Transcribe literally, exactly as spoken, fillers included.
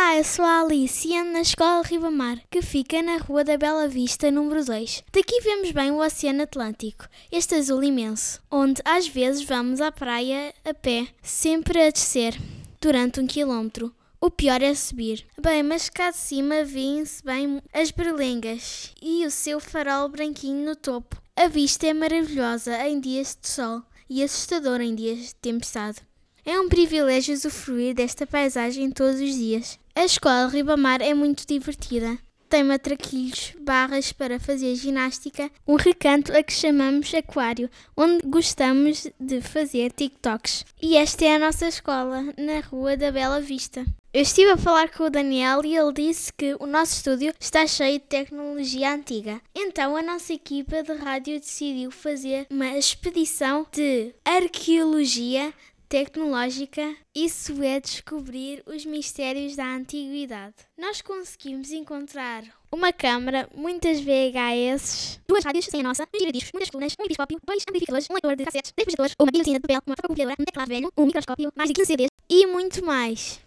Olá, eu sou a Alice e ando na Escola Ribamar, que fica na Rua da Bela Vista, número dois. Daqui vemos bem o Oceano Atlântico, este azul imenso, onde às vezes vamos à praia a pé, sempre a descer, durante um quilómetro. O pior é subir. Bem, mas cá de cima vêem-se bem as berlengas e o seu farol branquinho no topo. A vista é maravilhosa em dias de sol e assustadora em dias de tempestade. É um privilégio usufruir desta paisagem todos os dias. A Escola Ribamar é muito divertida. Tem matraquilhos, barras para fazer ginástica, um recanto a que chamamos aquário, onde gostamos de fazer TikToks. E esta é a nossa escola, na Rua da Bela Vista. Eu estive a falar com o Daniel e ele disse que o nosso estúdio está cheio de tecnologia antiga. Então a nossa equipa de rádio decidiu fazer uma expedição de arqueologia tecnológica. Isso é descobrir os mistérios da antiguidade. Nós conseguimos encontrar uma câmara, muitas V H S, duas rádios sem a nossa, uns giradiscos, muitas colunas, um episcópio, dois amplificadores, um leitor de cassetes, dez projetores, uma guilhotina de papel, uma fotocopiadora, um teclado velho, um microscópio, mais de quinze C Ds e muito mais.